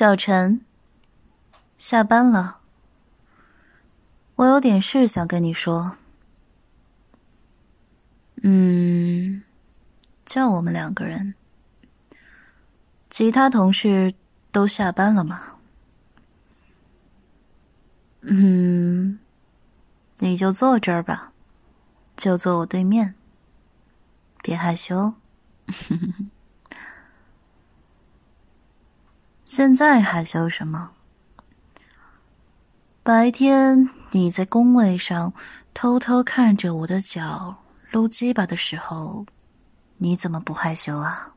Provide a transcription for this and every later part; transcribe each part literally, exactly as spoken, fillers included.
小陈，下班了，我有点事想跟你说。嗯，就我们两个人，其他同事都下班了吗？嗯，你就坐这儿吧，就坐我对面，别害羞。现在害羞什么？白天你在工位上偷偷看着我的脚搂鸡巴的时候，你怎么不害羞啊？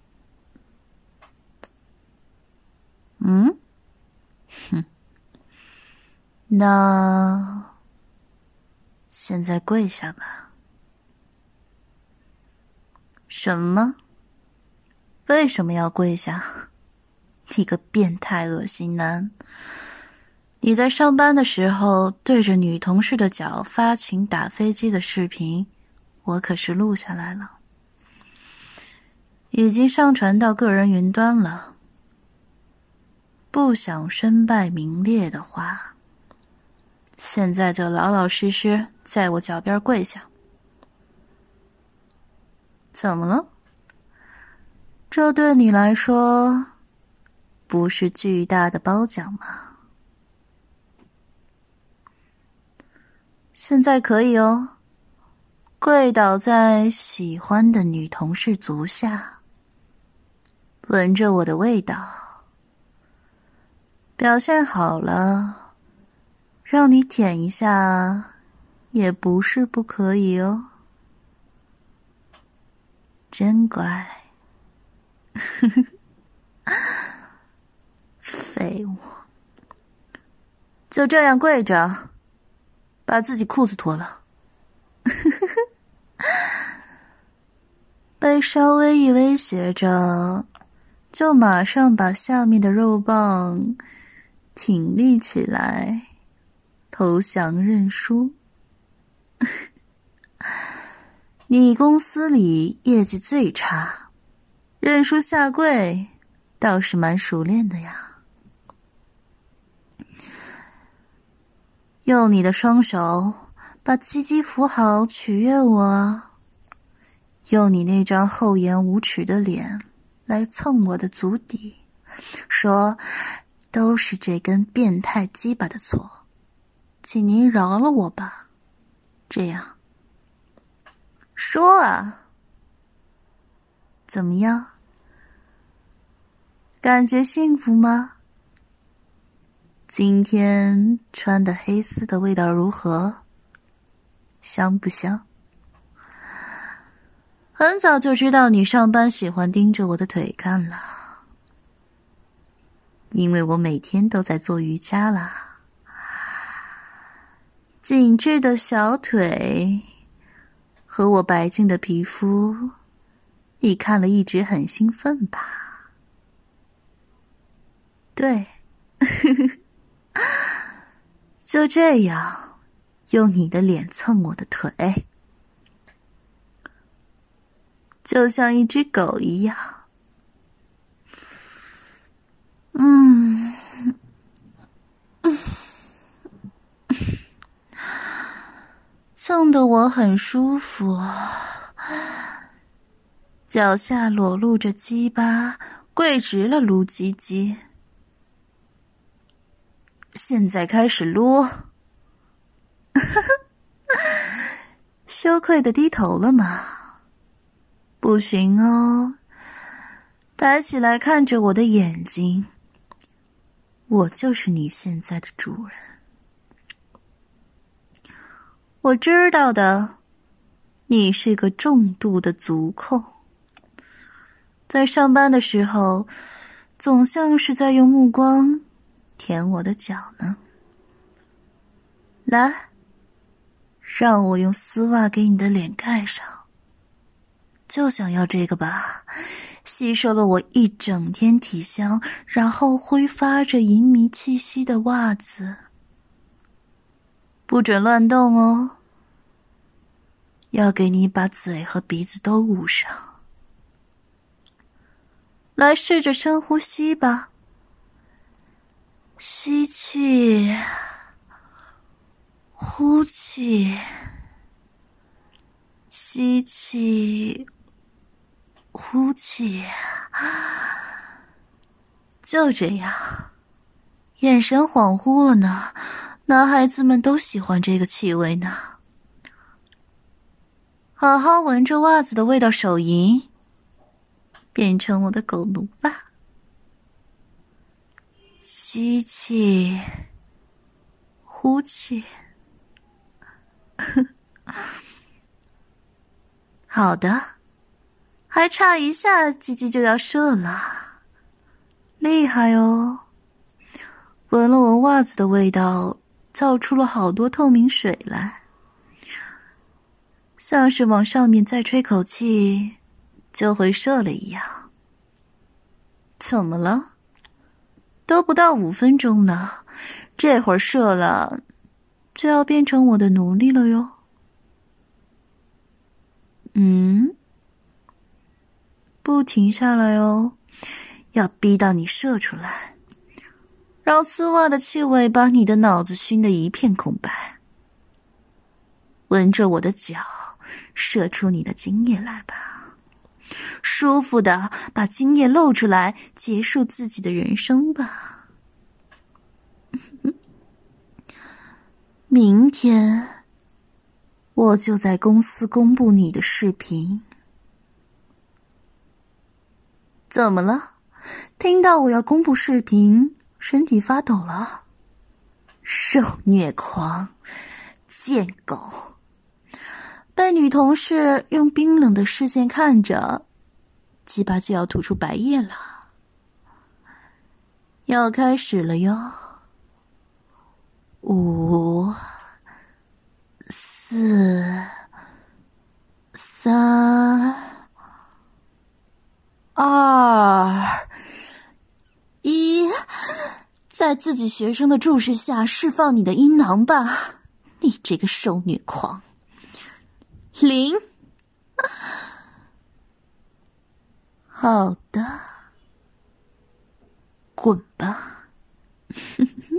嗯？哼，那现在跪下吧。什么？为什么要跪下？你个变态恶心男！你在上班的时候对着女同事的脚发情打飞机的视频，我可是录下来了，已经上传到个人云端了。不想身败名裂的话，现在就老老实实在我脚边跪下。怎么了？这对你来说不是巨大的褒奖吗？现在可以哦，跪倒在喜欢的女同事足下，闻着我的味道。表现好了，让你舔一下也不是不可以哦。真乖。废物。就这样跪着，把自己裤子脱了。被稍微一威胁着，就马上把下面的肉棒挺立起来，投降认输。你公司里业绩最差，认输下跪倒是蛮熟练的呀。用你的双手把鸡鸡扶好，取悦我。用你那张厚颜无耻的脸来蹭我的足底，说都是这根变态鸡巴的错，请您饶了我吧。这样说啊，怎么样？感觉幸福吗？今天穿的黑丝的味道如何？香不香？很早就知道你上班喜欢盯着我的腿看了，因为我每天都在做瑜伽啦。紧致的小腿和我白净的皮肤，你看了一直很兴奋吧？对。就这样，用你的脸蹭我的腿，就像一只狗一样。嗯，蹭得我很舒服，脚下裸露着鸡巴，跪直了撸鸡鸡。现在开始撸。羞愧的低头了吗？不行哦，抬起来看着我的眼睛，我就是你现在的主人。我知道的，你是个重度的足控，在上班的时候总像是在用目光舔我的脚呢。来，让我用丝袜给你的脸盖上，就想要这个吧，吸收了我一整天体香，然后挥发着淫靡气息的袜子。不准乱动哦，要给你把嘴和鼻子都捂上。来，试着深呼吸吧， 呼气，吸气，呼气，就这样，眼神恍惚了呢。男孩子们都喜欢这个气味呢。好好闻着袜子的味道手淫，变成我的狗奴吧。吸气，呼气。好的，还差一下鸡鸡就要射了，厉害哦。闻了闻袜子的味道，造出了好多透明水来，像是往上面再吹口气就会射了一样。怎么了？都不到五分钟呢，这会儿射了就要变成我的奴隶了哟。嗯，不停下来哦，要逼到你射出来，让丝袜的气味把你的脑子熏得一片空白。闻着我的脚，射出你的精液来吧，舒服的把精液露出来，结束自己的人生吧。明天我就在公司公布你的视频。怎么了？听到我要公布视频，身体发抖了？受虐狂，贱狗，被女同事用冰冷的视线看着，鸡巴就要吐出白液了。要开始了哟。五、四、三、二、一，在自己学生的注视下释放你的阴囊吧，你这个受虐狂。零，好的，滚吧。